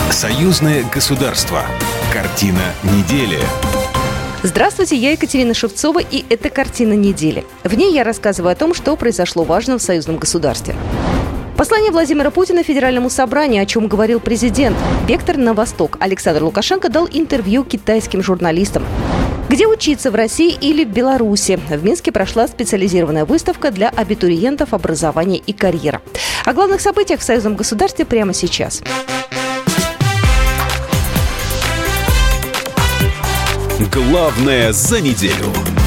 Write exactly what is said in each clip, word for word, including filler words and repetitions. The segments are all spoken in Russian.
Союзное государство. Картина недели. Здравствуйте, я Екатерина Шевцова, и это «Картина недели». В ней я рассказываю о том, что произошло важно в союзном государстве. Послание Владимира Путина Федеральному собранию, о чем говорил президент. Вектор на восток. Александр Лукашенко дал интервью китайским журналистам. Где учиться, в России или в Беларуси? В Минске прошла специализированная выставка для абитуриентов образования и карьера. О главных событиях в союзном государстве прямо сейчас. Главное за неделю.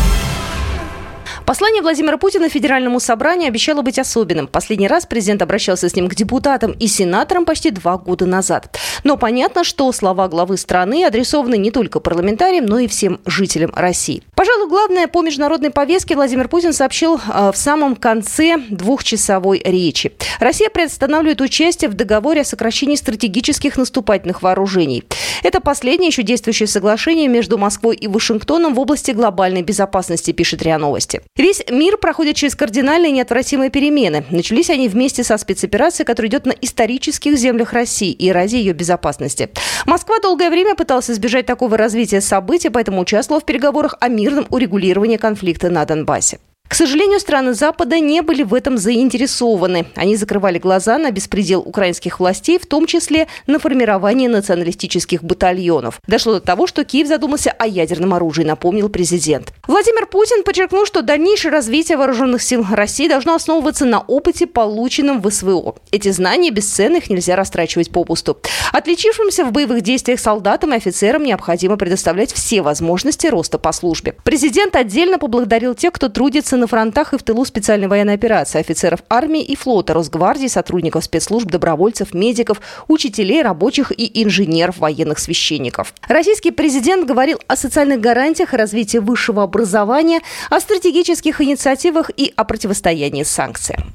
Послание Владимира Путина Федеральному собранию обещало быть особенным. Последний раз президент обращался с ним к депутатам и сенаторам почти два года назад. Но понятно, что слова главы страны адресованы не только парламентариям, но и всем жителям России. Пожалуй, главное по международной повестке Владимир Путин сообщил э, в самом конце двухчасовой речи. Россия приостанавливает участие в договоре о сокращении стратегических наступательных вооружений. Это последнее еще действующее соглашение между Москвой и Вашингтоном в области глобальной безопасности, пишет РИА Новости. Весь мир проходит через кардинальные и неотвратимые перемены. Начались они вместе со спецоперацией, которая идет на исторических землях России и ради ее безопасности. Москва долгое время пыталась избежать такого развития событий, поэтому участвовала в переговорах о мирном урегулировании конфликта на Донбассе. К сожалению, страны Запада не были в этом заинтересованы. Они закрывали глаза на беспредел украинских властей, в том числе на формирование националистических батальонов. Дошло до того, что Киев задумался о ядерном оружии, напомнил президент. Владимир Путин подчеркнул, что дальнейшее развитие вооруженных сил России должно основываться на опыте, полученном в СВО. Эти знания бесценны, их нельзя растрачивать попусту. Отличившимся в боевых действиях солдатам и офицерам необходимо предоставлять все возможности роста по службе. Президент отдельно поблагодарил тех, кто трудится на фронтах и в тылу специальной военной операции, офицеров армии и флота, Росгвардии, сотрудников спецслужб, добровольцев, медиков, учителей, рабочих и инженеров, военных священников. Российский президент говорил о социальных гарантиях, о развитии высшего образования, о стратегических инициативах и о противостоянии санкциям.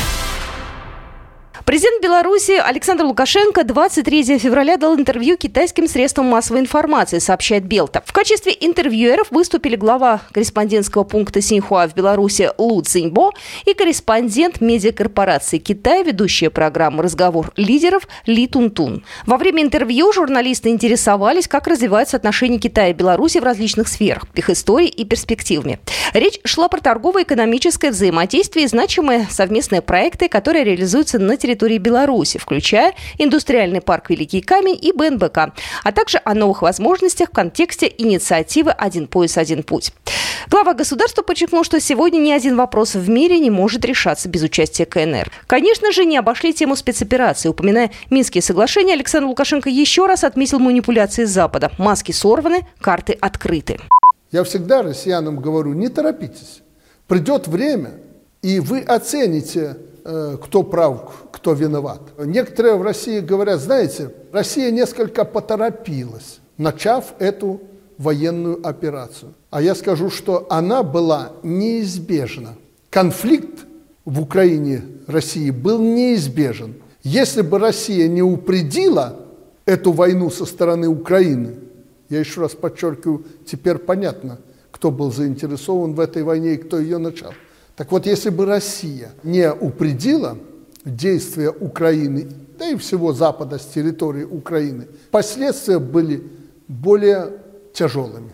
Президент Беларуси Александр Лукашенко двадцать третьего февраля дал интервью китайским средствам массовой информации, сообщает Белта. В качестве интервьюеров выступили глава корреспондентского пункта Синьхуа в Беларуси Лу Цзиньбо и корреспондент медиакорпорации Китая, ведущая программы «Разговор лидеров» Ли Тунтун. Во время интервью журналисты интересовались, как развиваются отношения Китая и Беларуси в различных сферах, их историей и перспективами. Речь шла про торгово-экономическое взаимодействие и значимые совместные проекты, которые реализуются на территории территории Беларуси, включая индустриальный парк «Великий камень» и Бэ Эн Бэ Ка, а также о новых возможностях в контексте инициативы «Один пояс, один путь». Глава государства подчеркнул, что сегодня ни один вопрос в мире не может решаться без участия Ка Эн Эр. Конечно же, не обошли тему спецоперации. Упоминая Минские соглашения, Александр Лукашенко еще раз отметил манипуляции Запада. Маски сорваны, карты открыты. Я всегда россиянам говорю, не торопитесь. Придет время, и вы оцените, кто прав, кто виноват. Некоторые в России говорят, знаете, Россия несколько поторопилась, начав эту военную операцию. А я скажу, что она была неизбежна. Конфликт в Украине России был неизбежен. Если бы Россия не упредила эту войну со стороны Украины, я еще раз подчеркиваю, теперь понятно, кто был заинтересован в этой войне и кто ее начал. Так вот, если бы Россия не упредила действия Украины, да и всего Запада с территории Украины, последствия были более тяжелыми.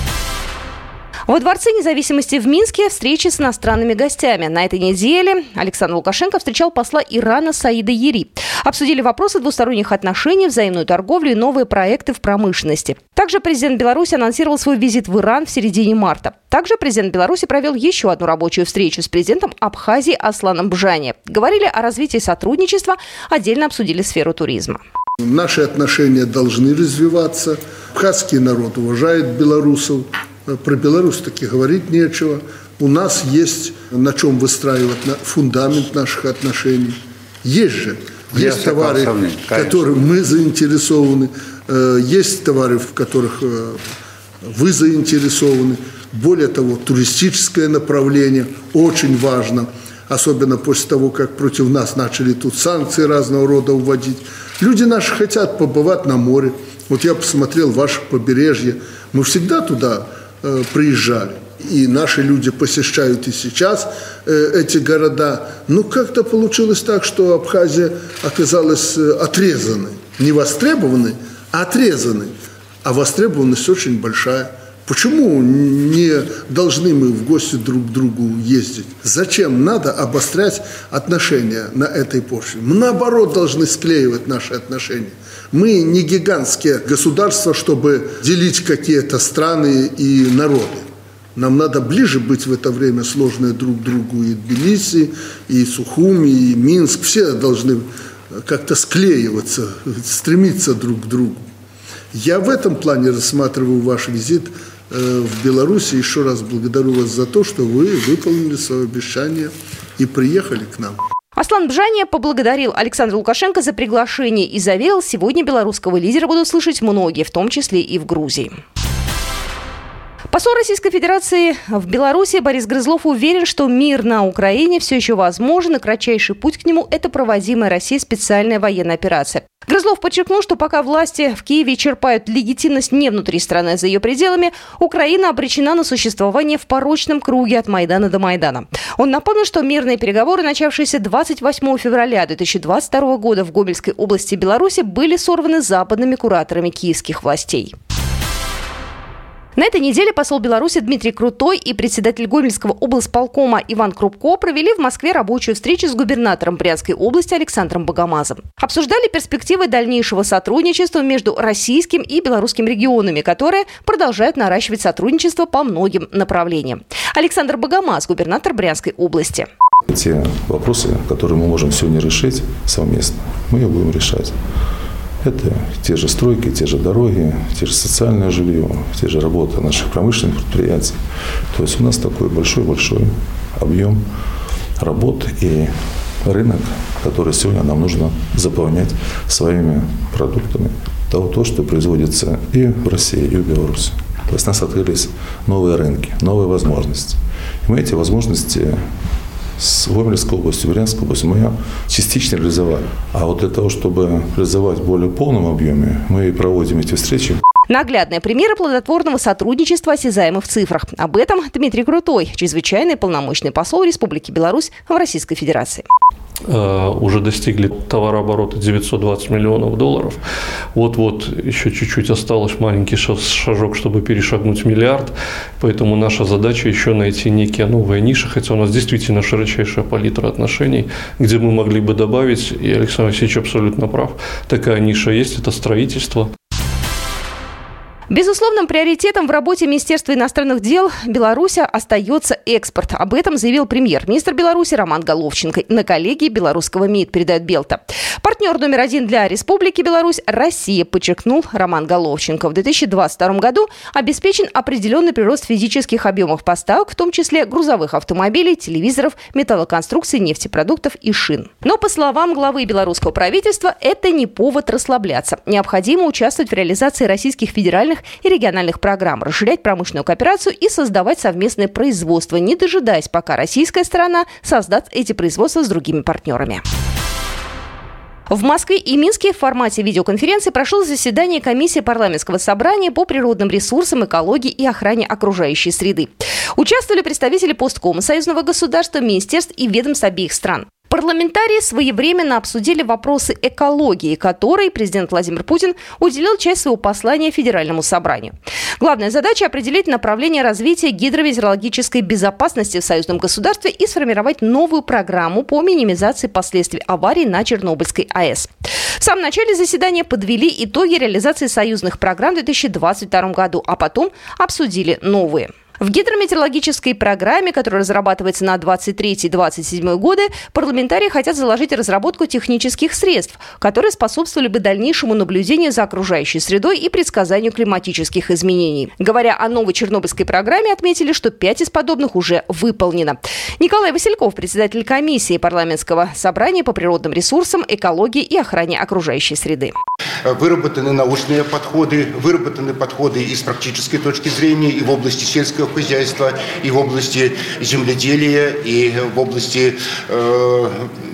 Во Дворце независимости в Минске встречи с иностранными гостями. На этой неделе Александр Лукашенко встречал посла Ирана Саида Яри. Обсудили вопросы двусторонних отношений, взаимную торговлю и новые проекты в промышленности. Также президент Беларуси анонсировал свой визит в Иран в середине марта. Также президент Беларуси провел еще одну рабочую встречу с президентом Абхазии Асланом Бжани. Говорили о развитии сотрудничества, отдельно обсудили сферу туризма. Наши отношения должны развиваться. Абхазский народ уважает белорусов. Про Беларусь таки говорить нечего. У нас есть на чем выстраивать фундамент наших отношений. Есть же. Есть товары, в которых мы заинтересованы. Есть товары, в которых вы заинтересованы. Более того, туристическое направление очень важно. Особенно после того, как против нас начали тут санкции разного рода вводить. Люди наши хотят побывать на море. Вот я посмотрел ваше побережье. Мы всегда туда э, приезжали. И наши люди посещают и сейчас э, эти города. Но как-то получилось так, что Абхазия оказалась э, отрезанной. не востребованы, а отрезаны. А востребованность очень большая. Почему не должны мы в гости друг к другу ездить? Зачем надо обострять отношения на этой почве? Мы, наоборот, должны склеивать наши отношения. Мы не гигантские государства, чтобы делить какие-то страны и народы. Нам надо ближе быть в это время сложные друг к другу. И Тбилиси, и Сухуми, и Минск. Все должны как-то склеиваться, стремиться друг к другу. Я в этом плане рассматриваю ваш визит в Беларуси. Еще раз благодарю вас за то, что вы выполнили свое обещание и приехали к нам. Аслан Бжания поблагодарил Александра Лукашенко за приглашение и заверил, сегодня белорусского лидера будут слышать многие, в том числе и в Грузии. Посол Российской Федерации в Беларуси Борис Грызлов уверен, что мир на Украине все еще возможен, и кратчайший путь к нему – это проводимая Россией специальная военная операция. Грызлов подчеркнул, что пока власти в Киеве черпают легитимность не внутри страны, а за ее пределами, Украина обречена на существование в порочном круге от Майдана до Майдана. Он напомнил, что мирные переговоры, начавшиеся двадцать восьмого февраля две тысячи двадцать второго года в Гомельской области Беларуси, были сорваны западными кураторами киевских властей. На этой неделе посол Беларуси Дмитрий Крутой и председатель Гомельского облсполкома Иван Крупко провели в Москве рабочую встречу с губернатором Брянской области Александром Богомазом. Обсуждали перспективы дальнейшего сотрудничества между российским и белорусским регионами, которые продолжают наращивать сотрудничество по многим направлениям. Александр Богомаз, губернатор Брянской области. Те вопросы, которые мы можем сегодня решить совместно, мы их будем решать. Это те же стройки, те же дороги, те же социальное жилье, те же работы наших промышленных предприятий. То есть у нас такой большой-большой объем работ и рынок, который сегодня нам нужно заполнять своими продуктами. Того, то, что производится и в России, и в Беларуси. То есть у нас открылись новые рынки, новые возможности. И мы эти возможности с Гомельской областью, Брянской областью мы ее частично реализовали. А вот для того, чтобы реализовать в более полном объеме, мы проводим эти встречи. Наглядные примеры плодотворного сотрудничества осязаемы в цифрах. Об этом Дмитрий Крутой, чрезвычайный полномочный посол Республики Беларусь в Российской Федерации. Уже достигли товарооборота девятьсот двадцать миллионов долларов. Вот-вот еще чуть-чуть осталось, маленький шажок, чтобы перешагнуть миллиард. Поэтому наша задача еще найти некие новые ниши, хотя у нас действительно широчайшая палитра отношений, где мы могли бы добавить, и Александр Васильевич абсолютно прав, такая ниша есть, это строительство. Безусловным приоритетом в работе Министерства иностранных дел Беларуси остается экспорт. Об этом заявил премьер-министр Беларуси Роман Головченко на коллегии белорусского МИД, передает Белта. Партнер номер один для Республики Беларусь – Россия, подчеркнул Роман Головченко. В две тысячи двадцать втором году обеспечен определенный прирост физических объемов поставок, в том числе грузовых автомобилей, телевизоров, металлоконструкций, нефтепродуктов и шин. Но, по словам главы белорусского правительства, это не повод расслабляться. Необходимо участвовать в реализации российских федеральных и региональных программ, расширять промышленную кооперацию и создавать совместное производство, не дожидаясь, пока российская сторона создаст эти производства с другими партнерами. В Москве и Минске в формате видеоконференции прошло заседание комиссии парламентского собрания по природным ресурсам, экологии и охране окружающей среды. Участвовали представители посткома союзного государства, министерств и ведомств обеих стран. Парламентарии своевременно обсудили вопросы экологии, которой президент Владимир Путин уделил часть своего послания Федеральному собранию. Главная задача – определить направление развития гидрометеорологической безопасности в союзном государстве и сформировать новую программу по минимизации последствий аварий на Чернобыльской АЭС. В самом начале заседания подвели итоги реализации союзных программ в две тысячи двадцать втором году, а потом обсудили новые. В гидрометеорологической программе, которая разрабатывается на двадцать третий — двадцать седьмой годы, парламентарии хотят заложить разработку технических средств, которые способствовали бы дальнейшему наблюдению за окружающей средой и предсказанию климатических изменений. Говоря о новой Чернобыльской программе, отметили, что пять из подобных уже выполнено. Николай Васильков, председатель комиссии парламентского собрания по природным ресурсам, экологии и охране окружающей среды. Выработаны научные подходы, выработаны подходы и с практической точки зрения, и в области сельского хозяйства, и в области земледелия, и в области э,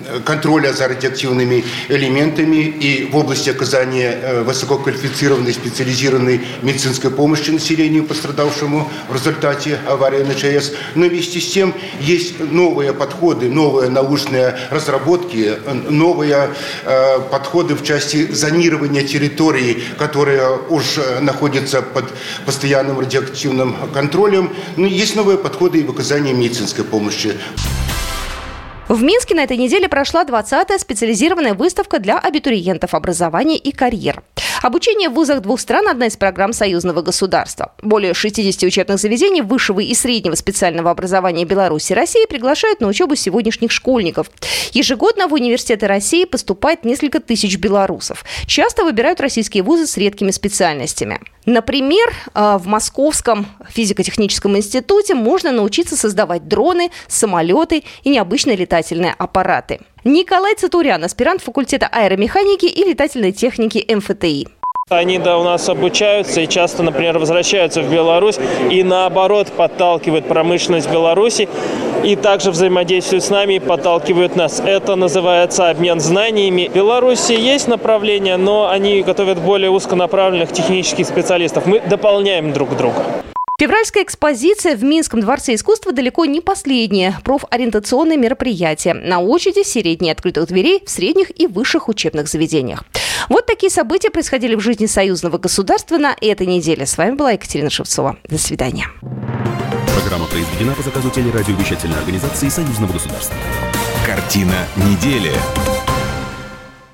контроля за радиоактивными элементами и в области оказания высококвалифицированной специализированной медицинской помощи населению, пострадавшему в результате аварии на ЧАЭС. Но вместе с тем есть новые подходы, новые научные разработки, новые подходы в части зонирования территорий, которые уже находятся под постоянным радиоактивным контролем. Но есть новые подходы и в оказании медицинской помощи. В Минске на этой неделе прошла двадцатая специализированная выставка для абитуриентов образования и карьер. Обучение в вузах двух стран – одна из программ союзного государства. Более шестидесяти учебных заведений высшего и среднего специального образования Беларуси и России приглашают на учебу сегодняшних школьников. Ежегодно в университеты России поступает несколько тысяч белорусов. Часто выбирают российские вузы с редкими специальностями. Например, в Московском физико-техническом институте можно научиться создавать дроны, самолеты и необычные летательные аппараты. Николай Цатурян, аспирант факультета аэромеханики и летательной техники эм эф тэ и. Они да, у нас обучаются и часто, например, возвращаются в Беларусь и наоборот подталкивают промышленность Беларуси и также взаимодействуют с нами и подталкивают нас. Это называется обмен знаниями. В Беларуси есть направления, но они готовят более узконаправленных технических специалистов. Мы дополняем друг друга. Февральская экспозиция в Минском дворце искусства далеко не последнее профориентационное мероприятие. На очереди серия дней открытых дверей в средних и высших учебных заведениях. Вот такие события происходили в жизни союзного государства на этой неделе. С вами была Екатерина Шевцова. До свидания. Программа произведена по заказу телерадиовещательной организации союзного государства. Картина недели.